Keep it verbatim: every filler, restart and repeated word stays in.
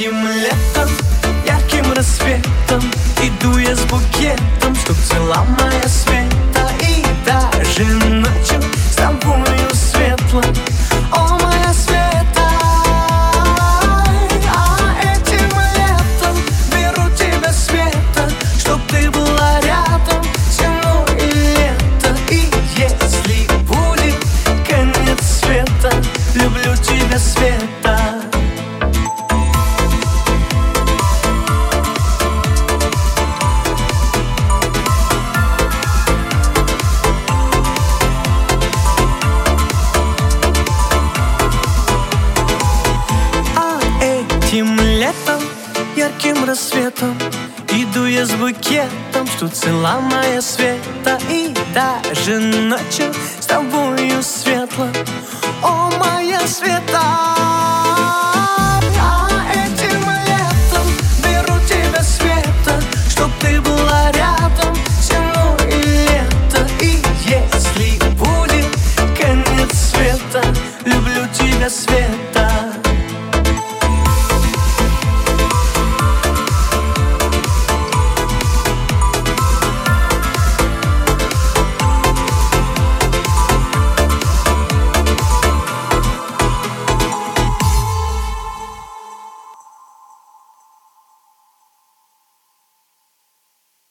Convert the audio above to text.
этим летом, ярким рассветом иду я с букетом, чтоб цвела моя Света. И даже ночью с тобою светло, о, моя Света. А этим летом беру тебя, Света, чтоб ты была рядом зимой и лето. И если будет конец света, люблю тебя, Света. Этим летом, ярким рассветом иду я с букетом, что цела моя Света. И даже ночью с тобою светло, о, моя Света.